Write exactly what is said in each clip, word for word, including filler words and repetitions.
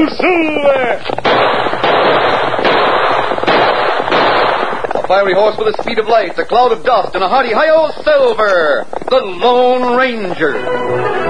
El Silver! A fiery horse with a speed of light, a cloud of dust, and a hearty hi-yo Silver, the Lone Ranger.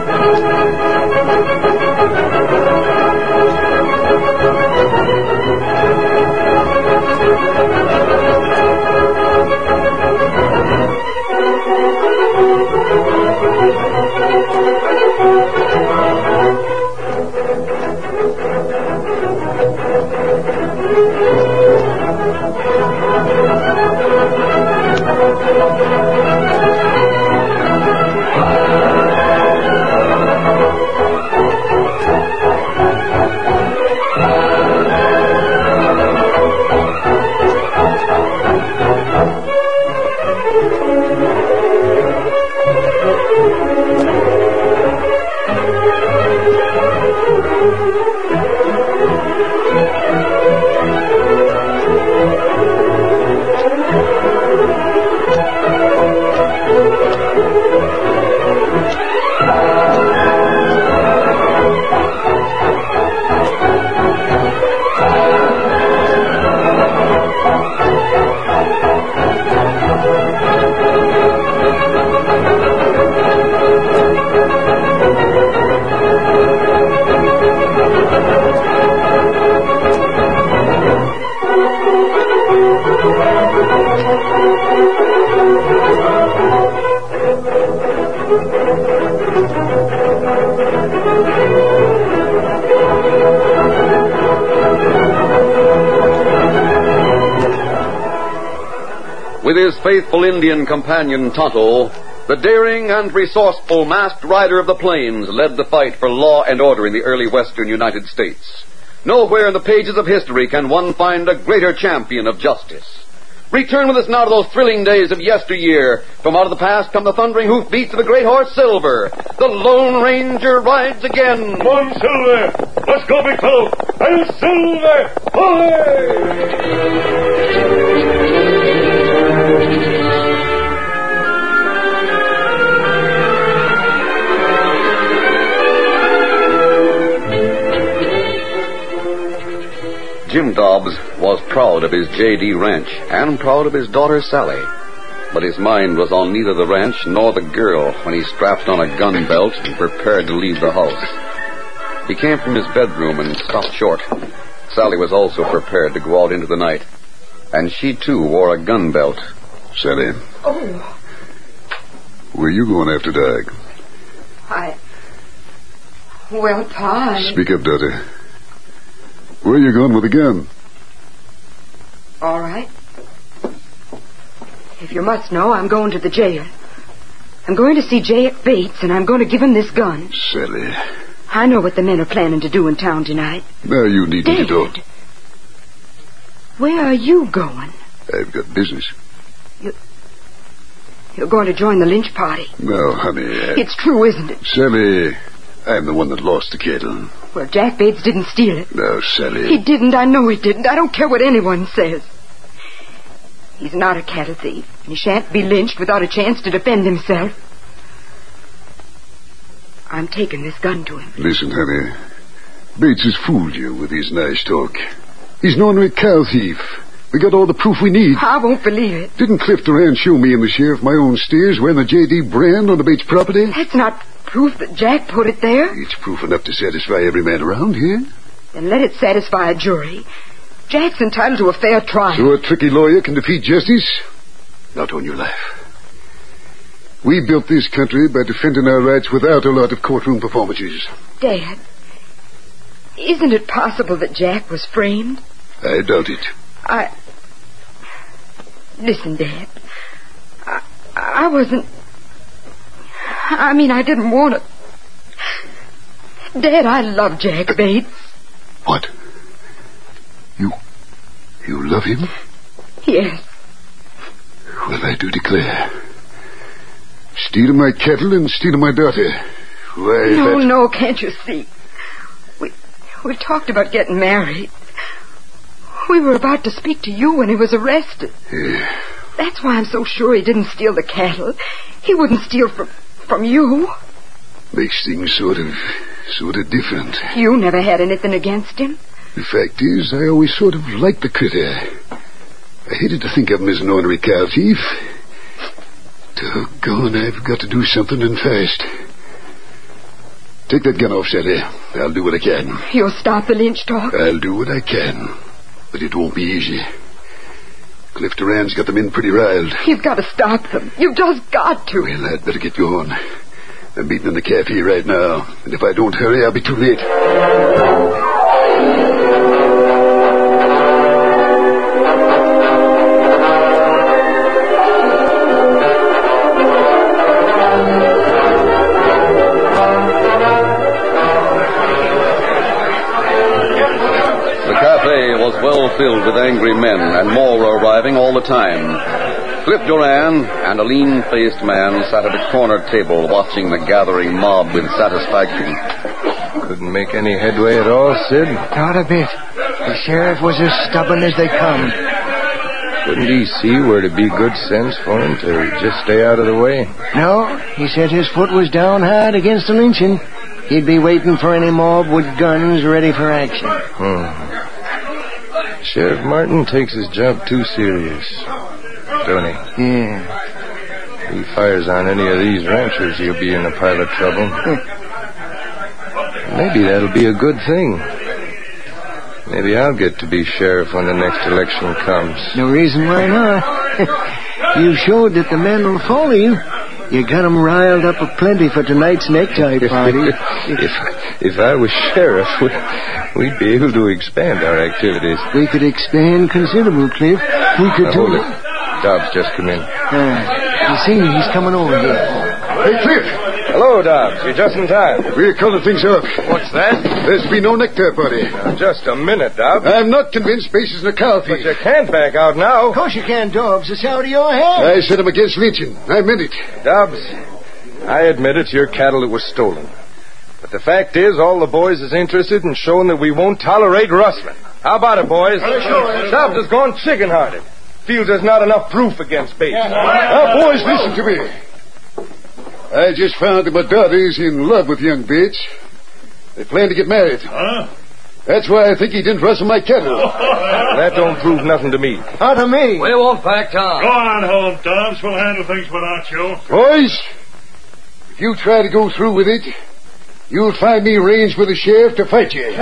With his faithful Indian companion Tonto, the daring and resourceful masked rider of the plains led the fight for law and order in the early western United States. Nowhere in the pages of history can one find a greater champion of justice. Return with us now to those thrilling days of yesteryear. From out of the past come the thundering hoofbeats of the great horse Silver. The Lone Ranger rides again. Come on, Silver! Let's go, big fellow! El Silver! Away! Jim Dobbs was proud of his J D ranch and proud of his daughter Sally. But his mind was on neither the ranch nor the girl when he strapped on a gun belt and prepared to leave the house. He came from his bedroom and stopped short. Sally was also prepared to go out into the night. And she, too, wore a gun belt. Sally. Oh. Where you going after dark? I... Well, Pa, I... Speak up, daughter. Where you going with a gun? All right. If you must know, I'm going to the jail. I'm going to see Jack Bates, and I'm going to give him this gun. Sally. I know what the men are planning to do in town tonight. Now you needn't Dad, get off. Where are you going? I've got business. You... You're going to join the lynch party. No, honey. I... It's true, isn't it? Sally, I'm the one that lost the cattle. Well, Jack Bates didn't steal it. No, Sally. He didn't. I know he didn't. I don't care what anyone says. He's not a cattle thief. He shan't be lynched without a chance to defend himself. I'm taking this gun to him. Listen, honey. Bates has fooled you with his nice talk. He's an ornery cow thief. We got all the proof we need. I won't believe it. Didn't Cliff Duran show me and the sheriff my own steers wearing the J D brand on the Bates property? That's not proof that Jack put it there. It's proof enough to satisfy every man around here. Then let it satisfy a jury. Jack's entitled to a fair trial. So a tricky lawyer can defeat justice? Not on your life. We built this country by defending our rights without a lot of courtroom performances. Dad, isn't it possible that Jack was framed? I doubt it. I... Listen, Dad. I, I wasn't... I mean, I didn't want to... Dad, I love Jack Bates. What? You... You love him? Yes. Well, I do declare. Stealing my cattle and stealing my daughter. Why, No, that... no, can't you see? We... We talked about getting married. We were about to speak to you when he was arrested. Yeah. That's why I'm so sure he didn't steal the cattle. He wouldn't steal from from you. Makes things sort of sort of different. You never had anything against him. The fact is, I always sort of liked the critter. I hated to think of him as an ornery cow thief. Doggone, I've got to do something and fast. Take that gun off, Sally. I'll do what I can. You'll stop the lynch talk? I'll do what I can. But it won't be easy. Cliff Duran's got the men pretty riled. You've got to stop them. You've just got to. Well, I'd better get going. I'm meeting in the cafe right now. And if I don't hurry, I'll be too late. Filled with angry men, and more were arriving all the time. Cliff Duran and a lean-faced man sat at a corner table watching the gathering mob with satisfaction. Couldn't make any headway at all, Sid? Not a bit. The sheriff was as stubborn as they come. Couldn't he see where it'd be good sense for him to just stay out of the way? No, he said his foot was down hard against the lynching. He'd be waiting for any mob with guns ready for action. Hmm. Sheriff Martin takes his job too serious, don't he? Yeah. If he fires on any of these ranchers, he'll be in a pile of trouble. Maybe that'll be a good thing. Maybe I'll get to be sheriff when the next election comes. No reason why not. You showed that the men will follow you. You got them riled up aplenty for tonight's necktie party. if, if I was sheriff, we'd be able to expand our activities. We could expand considerable, Cliff. We could now, do hold it. Dobbs just come in. Uh, you see, he's coming over here. Hey, Cliff! Hello, Dobbs. You're just in time. We're calling things up. What's that? There's been no necktie party. Now, just a minute, Dobbs. I'm not convinced Bass is in a cow thief. But you can't back out now. Of course you can, Dobbs. It's out of your head. I said I'm against lynching. I meant it. Dobbs, I admit it's your cattle that was stolen. But the fact is, all the boys is interested in showing that we won't tolerate rustling. How about it, boys? Sure. Dobbs has gone chicken-hearted. Feels there's not enough proof against Bates. Now, boys, listen to me. I just found that my daughter's in love with young Bates. They plan to get married. Huh? That's why I think he didn't rustle my cattle. That don't prove nothing to me. Not to me. We won't back down. Go on home, Dobbs. We'll handle things without you. Boys, if you try to go through with it, you'll find me ranged with the sheriff to fight you.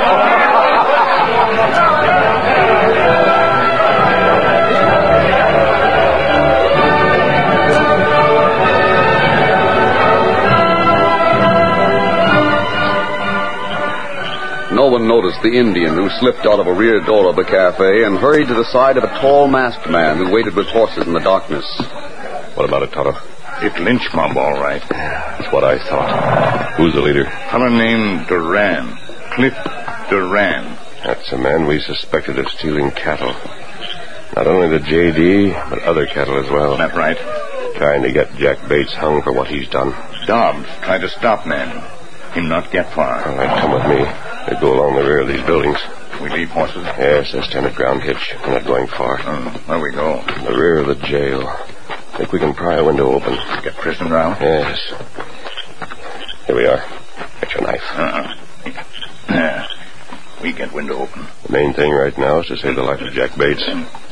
No one noticed the Indian who slipped out of a rear door of the cafe and hurried to the side of a tall masked man who waited with horses in the darkness. What about it, Tonto? It lynch mob, all right. That's what I thought. Who's the leader? Fellow named Duran. Cliff Duran. That's the man we suspected of stealing cattle. Not only the J D, but other cattle as well. That right? Trying to get Jack Bates hung for what he's done. Dobbs tried to stop men. Him not get far. All right, come with me. They go along the rear of these buildings. We leave horses? Yes, there's ten at Ground Hitch. We're not going far. Oh, there we go. In the rear of the jail. Think we can pry a window open. Get prisoner out? Yes. Here we are. Get your knife. Uh-uh. Yeah. We get window open. The main thing right now is to save the life of Jack Bates.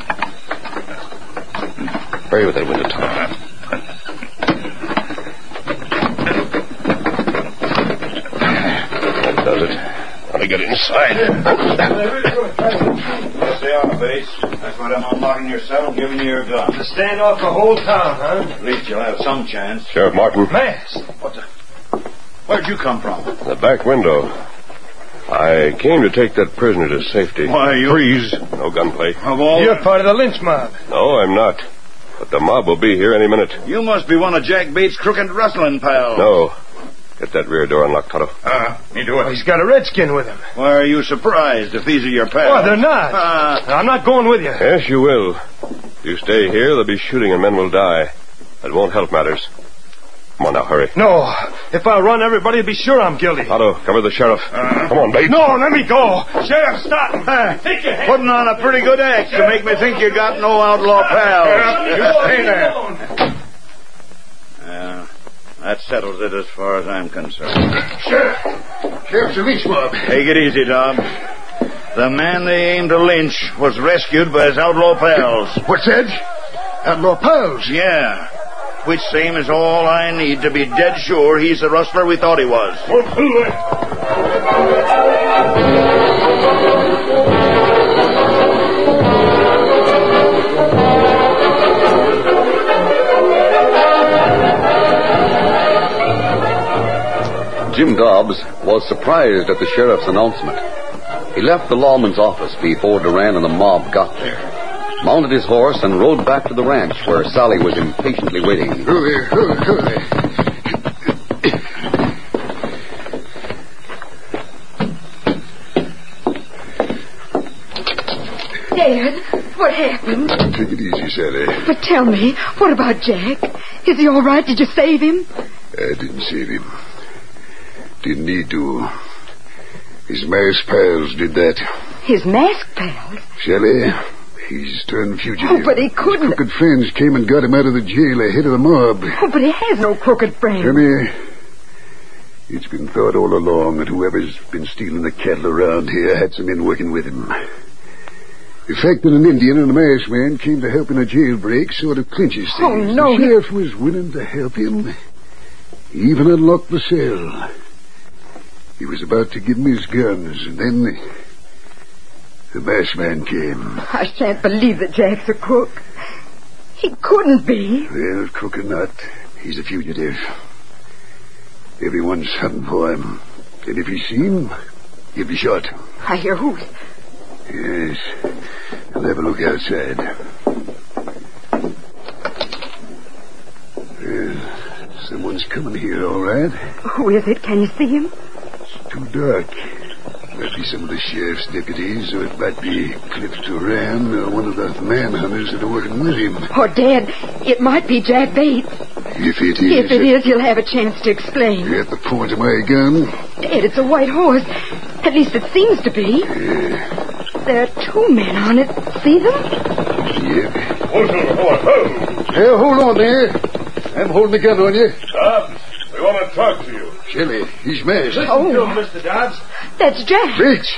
Hurry with that window, Tom. That does it. Let me get inside. Stay on, Bates. That's what I'm unlocking your cell and giving you your gun. To stand off the whole town, huh? At least you'll have some chance. Sheriff Martin. Mask. What the? Where'd you come from? The back window. I came to take that prisoner to safety. Why, you... Freeze. No gunplay. Of all... You're part of the lynch mob. No, I'm not. But the mob will be here any minute. You must be one of Jack Bates' crooked rustling pals. No. Get that rear door unlocked, Tonto. Uh, me do it. Oh, he's got a redskin with him. Why are you surprised if these are your pals? Oh, they're not. Uh, I'm not going with you. Yes, you will. If you stay here, there'll be shooting and men will die. That won't help matters. Come on now, hurry. No. If I run, everybody will be sure I'm guilty. Tonto, cover the sheriff. Uh, Come on, Bates. No, let me go. Sheriff, stop him. Uh, Take your hand. putting on a pretty good act to make me think you got no outlaw pals. You stay there. Yeah, that settles it as far as I'm concerned. Sheriff. Captain Lynch mob. Take it easy, Dobbs. The man they aimed to lynch was rescued by his outlaw pals. What's that? Outlaw pals? Yeah. Which same is all I need to be dead sure he's the rustler we thought he was. Jim Dobbs was surprised at the sheriff's announcement. He left the lawman's office before Duran and the mob got there, mounted his horse, and rode back to the ranch where Sally was impatiently waiting. Oh, there, oh, oh, there. Dad, what happened? Take it easy, Sally. But tell me, what about Jack? Is he all right? Did you save him? I didn't save him. Didn't need to. His masked pals did that. His masked pals? Sally, he's turned fugitive. Oh, but he couldn't. His crooked friends came and got him out of the jail ahead of the mob. Oh, but he has no crooked friends. Come here. It's been thought all along that whoever's been stealing the cattle around here had some men working with him. The fact that an Indian and a masked man came to help in a jailbreak sort of clinches things. Oh, no. The sheriff was willing to help him. He even unlocked the cell. He was about to give him his guns, and then the, the masked man came. I shan't believe that Jack's a crook. He couldn't be. Well, crook or not, he's a fugitive. Everyone's hunting for him. And if you see him, he'll be shot. I hear hoofs. Yes. I'll have a look outside. Well, someone's coming here, all right. Who is it? Can you see him? Too dark. Might be some of the sheriff's deputies, or it might be Cliff Duran, or one of the manhunters that are working with him. Oh, Dad, it might be Jack Bates. If it is... If it is, he'll have a chance to explain. You're at the point of my gun? Dad, it's a white horse. At least it seems to be. Yeah. There are two men on it. See them? Yep. Hold on, hold on, hold. Hey, hold on there. I'm holding the gun on you. Dobbs, we want to talk to you. Shelley, he's masked. Oh, Mister Dobbs. that's Jack. Bates.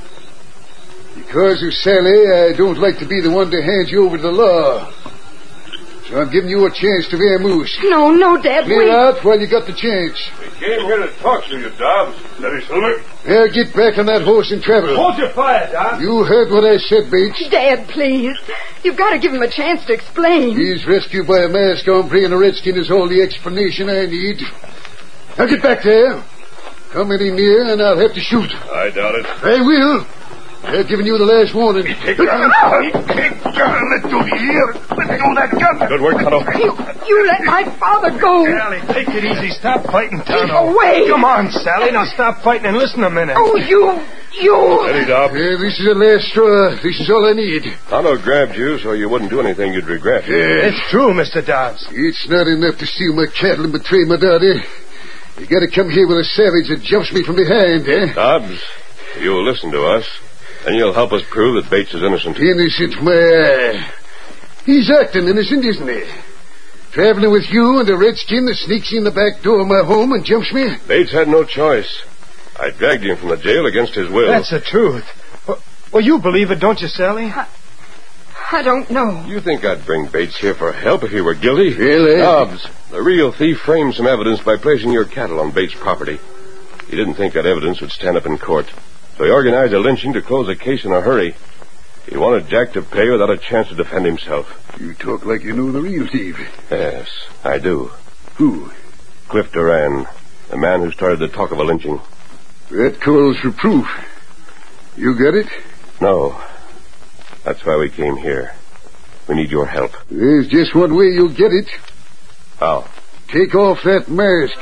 Because of Sally, I don't like to be the one to hand you over to the law. So I'm giving you a chance to vamoose. No, no, Dad, Clear wait. out while you got the chance. We came here to talk to you, Dobbs. Steady, Silver. Now get back on that horse and travel. Hold your fire, Dobbs. You heard what I said, Bates. Dad, please. You've got to give him a chance to explain. He's rescued by a masked hombre and a redskin is all the explanation I need. Now get back there. Come any near and I'll have to shoot. I doubt it. I will. I've given you the last warning. Take gun. Take gun. Let go the ear. Let go that gun. Good work, Tonto. You, you let my father go. Sally, take it easy. Stop fighting, Keep Tonto. away. Come on, Sally. Now stop fighting and listen a minute. Oh, you, you. Steady, Dobbs. Yeah, this is the last straw. This is all I need. Tonto grabbed you so you wouldn't do anything you'd regret. Yeah. It's true, Mister Dobbs. It's not enough to steal my cattle and betray my daughter. You gotta come here with a savage that jumps me from behind, eh? Dobbs, you'll listen to us, and you'll help us prove that Bates is innocent. Innocent, my... He's acting innocent, isn't he? Traveling with you and a redskin that sneaks in the back door of my home and jumps me? Bates had no choice. I dragged him from the jail against his will. That's the truth. Well, well, you believe it, don't you, Sally? I, I don't know. You think I'd bring Bates here for help if he were guilty? Really? Dobbs, the real thief framed some evidence by placing your cattle on Bates' property. He didn't think that evidence would stand up in court, so he organized a lynching to close the case in a hurry. He wanted Jack to pay without a chance to defend himself. You talk like you know the real thief. Yes, I do. Who? Cliff Duran, the man who started the talk of a lynching. That calls for proof. You got it? No. That's why we came here. We need your help. There's just one way you'll get it. How? Take off that mask.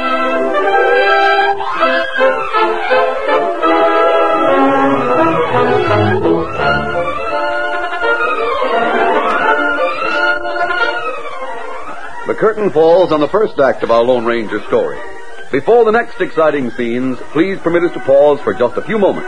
The curtain falls on the first act of our Lone Ranger story. Before the next exciting scenes, please permit us to pause for just a few moments.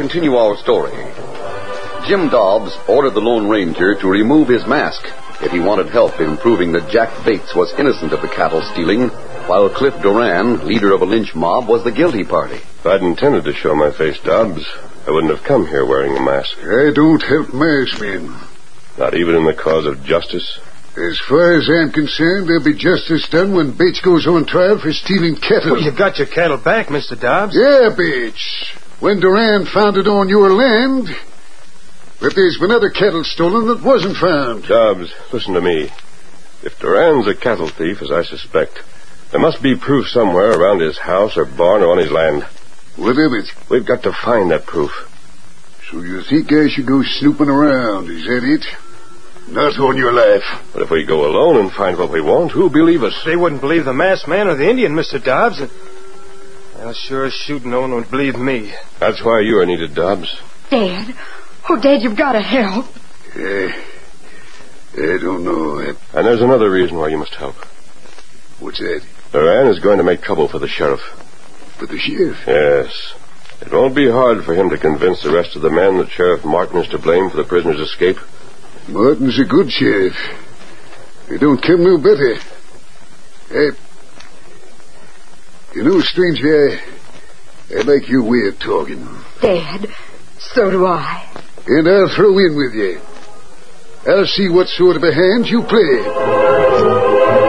continue our story. Jim Dobbs ordered the Lone Ranger to remove his mask if he wanted help in proving that Jack Bates was innocent of the cattle stealing, while Cliff Duran, leader of a lynch mob, was the guilty party. If I'd intended to show my face, Dobbs, I wouldn't have come here wearing a mask. I don't help masked men. Not even in the cause of justice? As far as I'm concerned, there'll be justice done when Bates goes on trial for stealing cattle. Well, you got your cattle back, Mister Dobbs. Yeah, Bates. When Duran found it on your land. But there's been other cattle stolen that wasn't found. Dobbs, listen to me. If Duran's a cattle thief, as I suspect, there must be proof somewhere around his house or barn or on his land. What of it? We've got to find that proof. So you think I should go snooping around, is that it? Not on your life. But if we go alone and find what we want, who'll believe us? They wouldn't believe the masked man or the Indian, Mister Dobbs. And, well, sure as shooting, no one would believe me. That's why you are needed, Dobbs. Dad. Oh, Dad, you've got to help. Uh, I don't know. I... And there's another reason why you must help. What's that? Duran is going to make trouble for the sheriff. For the sheriff? Yes. It won't be hard for him to convince the rest of the men that Sheriff Martin is to blame for the prisoner's escape. Martin's a good sheriff. They don't come no better. I... You know, stranger, I, I like your way of talking. Dad, so do I. And I'll throw in with you. I'll see what sort of a hand you play.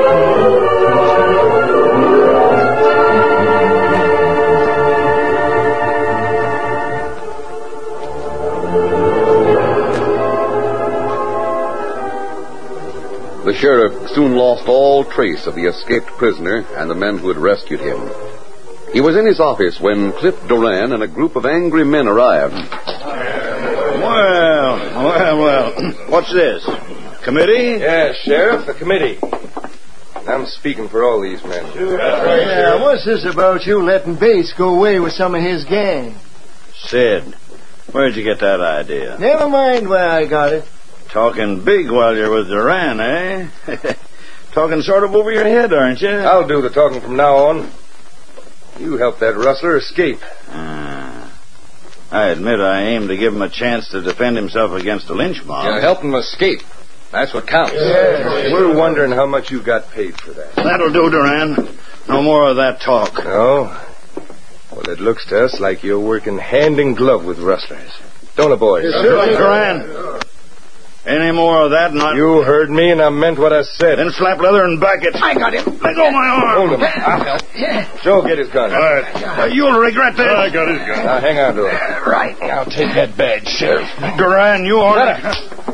The sheriff soon lost all trace of the escaped prisoner and the men who had rescued him. He was in his office when Cliff Duran and a group of angry men arrived. Well, well, well. What's this? Committee? Yeah, Sheriff, the committee. I'm speaking for all these men. Yeah, what's this about you letting Bates go away with some of his gang? Sid, where'd you get that idea? Never mind where I got it. Talking big while you're with Duran, eh? Talking sort of over your head, aren't you? I'll do the talking from now on. You helped that rustler escape. Uh, I admit I aim to give him a chance to defend himself against a lynch mob. You helped him escape. That's what counts. Yeah. We're wondering how much you got paid for that. That'll do, Duran. No more of that talk. No? Well, it looks to us like you're working hand in glove with rustlers. Don't it, boys? Yes, sir. Duran. Any more of that, not... You heard me, and I meant what I said. Then slap leather and back it. I got him. Let go of my arm. Hold him. I'll help. Yeah. Joe, get his gun. All right. Uh, you'll regret this. I got his gun. Now, hang on to it. Uh, right. Now, take that badge, Sheriff. Duran, you order...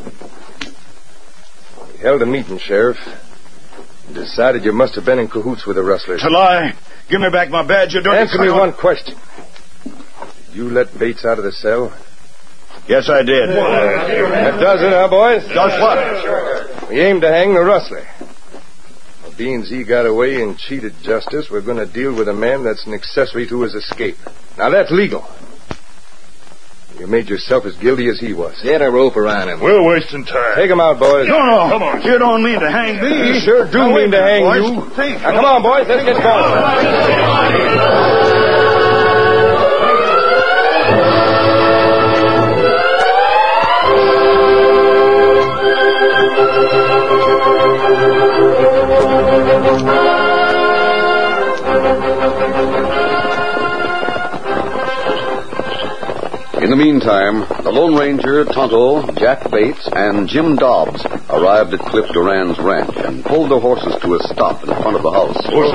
We held a meeting, Sheriff. And decided you must have been in cahoots with the rustlers. To lie. Give me back my badge, you dirty... Answer me one question. Did you let Bates out of the cell? Yes, I did. That does it, huh, boys? Does what? We aim to hang the rustler. Well, being he got away and cheated justice, we're going to deal with a man that's an accessory to his escape. Now, that's legal. You made yourself as guilty as he was. Get a rope around him. We're wasting time. Take him out, boys. No, no. Come on. You don't mean to hang me. You sure do Now, mean to hang boys. you. Think. Now, come on, boys. Let's get going. In the meantime, the Lone Ranger, Tonto, Jack Bates, and Jim Dobbs arrived at Cliff Duran's ranch and pulled their horses to a stop in front of the house. Oh,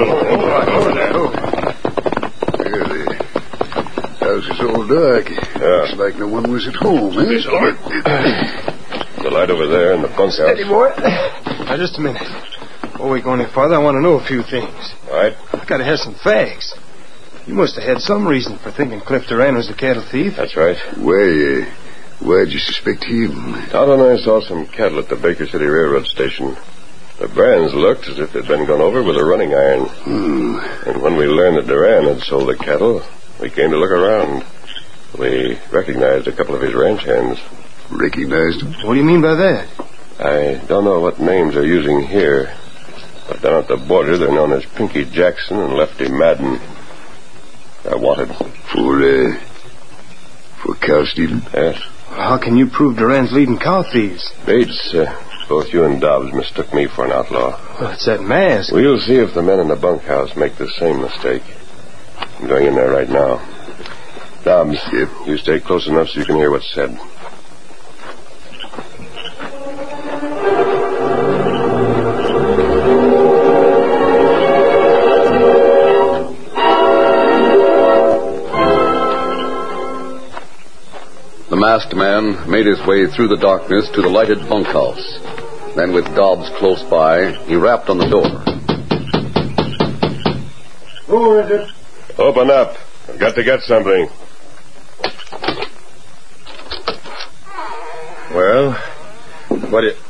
Here, the house is all dark. Yeah. Looks like no one was at home, eh? The light over there in the bunkhouse. Steady, boy. Now, just a minute. Before we go any farther, I want to know a few things. All right. I've got to have some facts. You must have had some reason for thinking Cliff Duran was a cattle thief. That's right. Why, uh, why'd you suspect him? Todd and I saw some cattle at the Baker City Railroad station. The brands looked as if they'd been gone over with a running iron. Hmm. And when we learned that Duran had sold the cattle, we came to look around. We recognized a couple of his ranch hands. Recognized him? What do you mean by that? I don't know what names they're using here, but down at the border they're known as Pinky Jackson and Lefty Madden. They're wanted. For, uh, For cow stealing? Yes. How can you prove Duran's leading cow thieves? Bates, uh, both you and Dobbs mistook me for an outlaw. Well, it's that mask. We'll see if the men in the bunkhouse make the same mistake. I'm going in there right now. Dobbs, Yep. you stay close enough so you can hear what's said. The masked man made his way through the darkness to the lighted bunkhouse. Then, with Dobbs close by, he rapped on the door. Who is it? Open up. I've got to get something. Well, what it...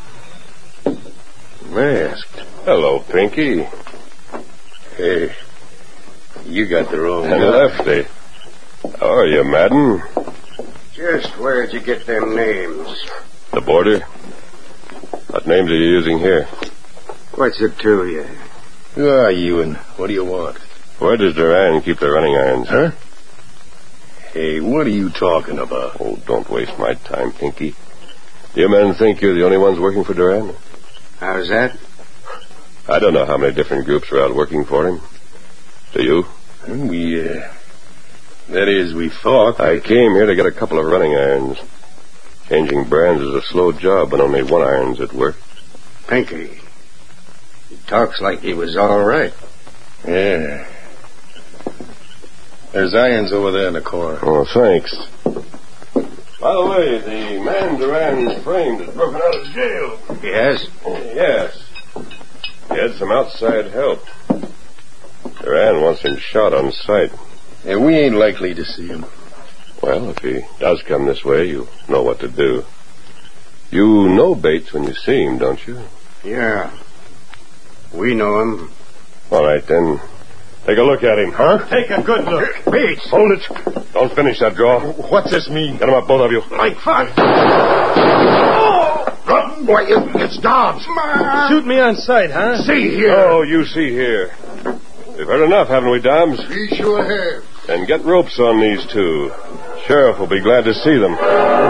Masked. Hello, Pinky. Hey, you got the wrong And Lefty. How are you, Madden? Just where'd you get them names? The border? What names are you using here? What's it to you? Who are you and what do you want? Where does Duran keep the running irons? Huh? Hey, what are you talking about? Oh, don't waste my time, Pinky. You men think you're the only ones working for Duran? How's that? I don't know how many different groups are out working for him. Do you? We, uh... That is, we thought... I came here to get a couple of running irons. Changing brands is a slow job when only one iron's at work. Pinky. He talks like he was all right. Yeah. There's irons over there in the corner. Oh, thanks. By the way, the man Duran framed has broken out of jail. Yes? Yes. He had some outside help. Duran wants him shot on sight. And we ain't likely to see him. Well, if he does come this way, you know what to do. You know Bates when you see him, don't you? Yeah. We know him. All right, then. Take a look at him. Huh? Take a good look. Bates! Hold it. Don't finish that draw. What's this mean? Get him up, both of you. Like fun. Oh! Why, it's Dobbs. Shoot me on sight, huh? See here. Oh, you see here. We've heard enough, haven't we, Dobbs? We sure have. Then get ropes on these two. Sheriff will be glad to see them.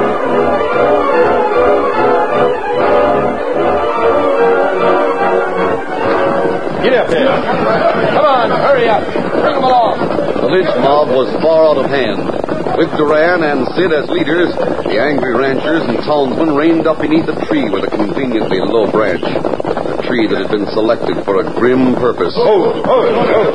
Get up here. Come on, hurry up. Bring them along. The lynch mob was far out of hand. With Duran and Sid as leaders, the angry ranchers and townsmen reined up beneath a tree with a conveniently low branch. A tree that had been selected for a grim purpose. Oh, oh, oh.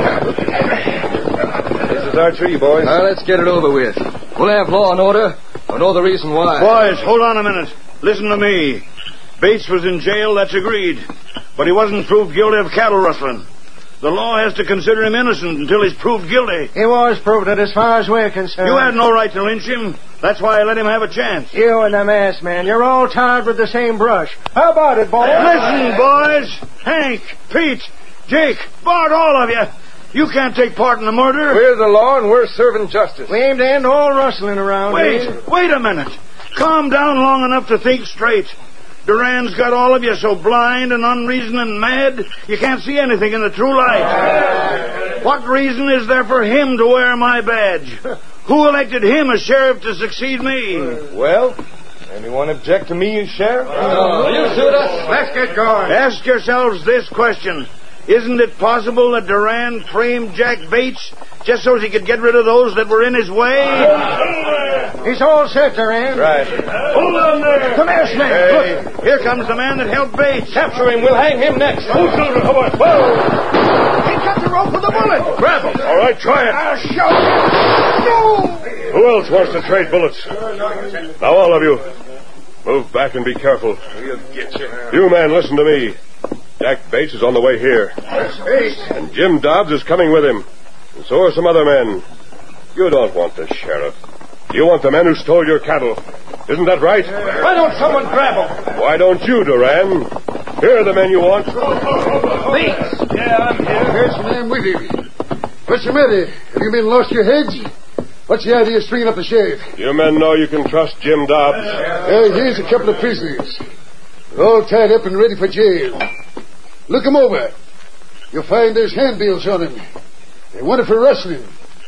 This is our tree, boys. Now, let's get it over with. We'll have law and order. We'll know the reason why. Boys, hold on a minute. Listen to me. Bates was in jail, that's agreed. But he wasn't proved guilty of cattle rustling. The law has to consider him innocent until he's proved guilty. He was proved it as far as we're concerned. You had no right to lynch him. That's why I let him have a chance. You and the masked man, you're all tarred with the same brush. How about it, boys? Listen, boys. Hank, Pete, Jake, Bart, all of you. You can't take part in the murder. We're the law and we're serving justice. We aim to end all rustling around Wait, here. wait a minute. Calm down long enough to think straight. Duran's got all of you so blind and unreasoning and mad, you can't see anything in the true light. What reason is there for him to wear my badge? Who elected him as sheriff to succeed me? Well, anyone object to me as sheriff? No. Will you suit us? Let's get going. Ask yourselves this question. Isn't it possible that Duran framed Jack Bates just so he could get rid of those that were in his way? He's all set, Duran. Right. Hold on there. Come here, Snake. Hey, look, here comes the man that helped Bates. Capture him. We'll hang him next. Hold on, come on. Whoa. He cut the rope with a bullet. Grab him. All right, try it. I'll show you. Who else wants to trade bullets? Now, all of you, move back and be careful. We'll get you. You men, listen to me. Jack Bates is on the way here. And Jim Dobbs is coming with him. And so are some other men. You don't want the sheriff. You want the men who stole your cattle. Isn't that right? Why don't someone grab him? Why don't you, Duran? Here are the men you want. Bates. Yeah, I'm here. Here's the man with you. What's the matter? Have you men lost your heads? What's the idea of stringing up the sheriff? You men know you can trust Jim Dobbs. Uh, here's a couple of prisoners. They're all tied up and ready for jail. Look 'em over. You'll find there's handbills on them. They want it for rustling.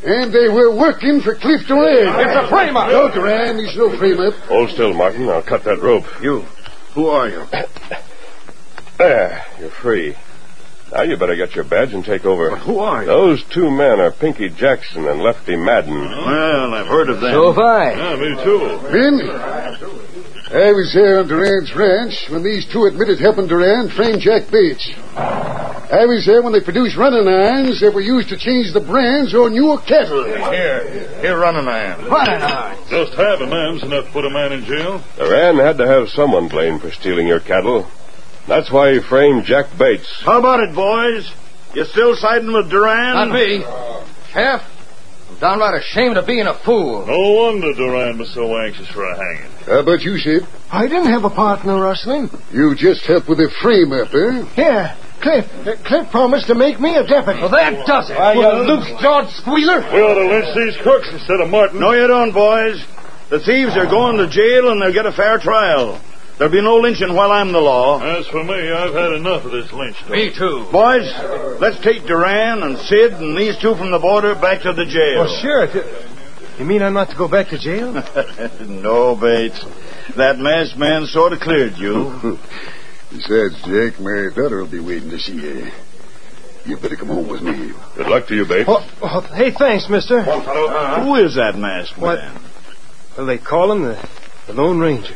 And they were working for Cliff Duran. It's a frame-up. No, Duran, he's no frame-up. Hold still, Martin. I'll cut that rope. You. Who are you? There. You're free. Now you better get your badge and take over. But who are you? Those two men are Pinky Jackson and Lefty Madden. Well, I've heard of them. So have I. Yeah, me too. Ben, I was there on Duran's ranch when these two admitted helping Duran frame Jack Bates. I was there when they produced running irons that were used to change the brands on your cattle. Here, here, running iron. Running irons. Just having them's enough to put a man in jail. Duran had to have someone blamed for stealing your cattle. That's why he framed Jack Bates. How about it, boys? You still siding with Duran? Not me. Sheriff, I'm downright ashamed of being a fool. No wonder Duran was so anxious for a hanging. How about you, Sid? I didn't have a partner rustling. You just helped with the frame-up, eh? Here, Cliff. Uh, Cliff promised to make me a deputy. Well, that does it. Why, you you- loose-jawed squealer. We ought to lynch these crooks instead of Martin. No, you don't, boys. The thieves are going to jail and they'll get a fair trial. There'll be no lynching while I'm the law. As for me, I've had enough of this lynch talk. Me too. Boys, let's take Duran and Sid and these two from the border back to the jail. Well, Sheriff, you mean I'm not to go back to jail? No, Bates. That masked man sort of cleared you. Besides, Jack, my daughter will be waiting to see you. You better come home with me. Good luck to you, Bates. Oh, oh, hey, thanks, mister. Uh, who is that masked What? man? Well, they call him the, the Lone Ranger.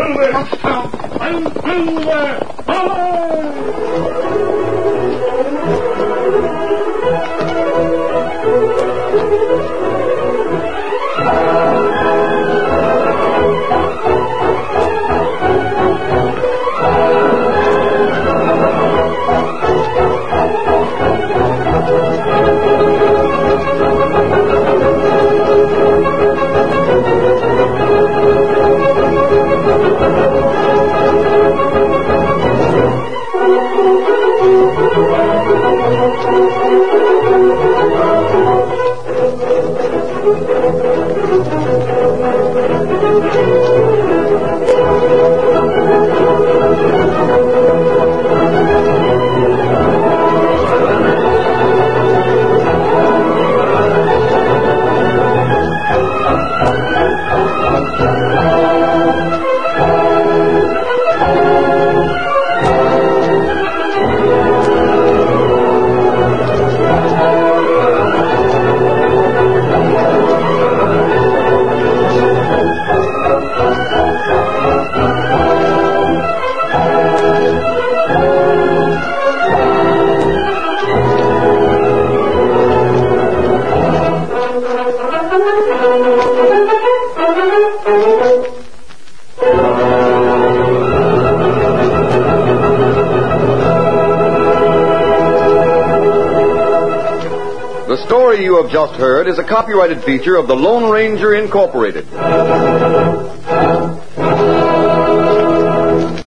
The story you have just heard is a copyrighted feature of the Lone Ranger Incorporated.